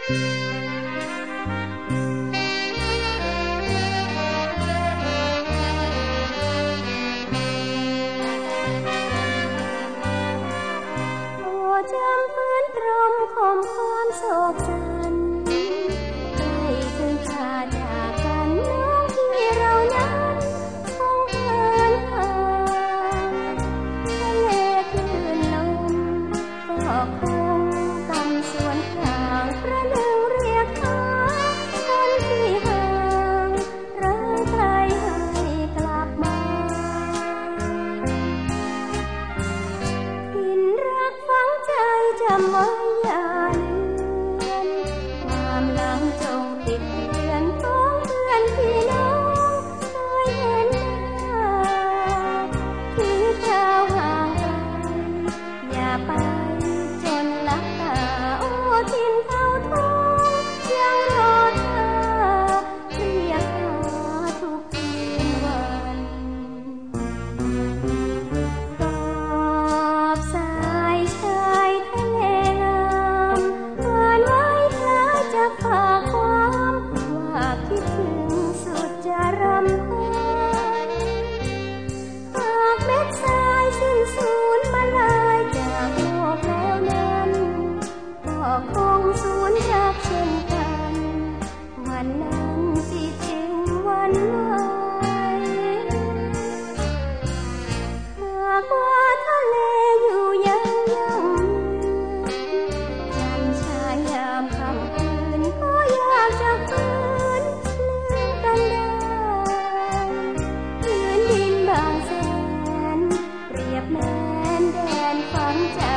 จำฟื้นตรมคมความโศกสันใกล้ถึงคราจากกันน้องที่เรานั้นคงเหินห่างทะเลคลื่นลมก็คงกำสวนทางประหนึ่งเรียกหาคนที่ห่างรักใครให้กลับมาถิ่นรักฝังใจจำไว้อย่าลืมความหลังจงติดเตือนพ้องเพื่อนพี่น้องเคยเห็นหน้าถึงคราวห่างไกลอย่าไปจนลับตาโอ้ถิ่นเผาทองยังรอเธอเรียกหาทุกคืนวันตอบสายชายทะเลงามหวานไว้คล้ายจะฝากความว่าคิดถึงสุดจะรำพันหากเม็ดทรายสิ้นสูญมาลายจากโลกแล้วนั้นก็คงสูญจากเช่นกันวันนั้นที่จริงวันไหวหากว่าทะเลอยู่ยังยืนจันทรายยามค่ำคืนก็อยากจะฟื้นลืมกันได้พื้นดินบางแสนเปรียบแม้นแดนฝังใจ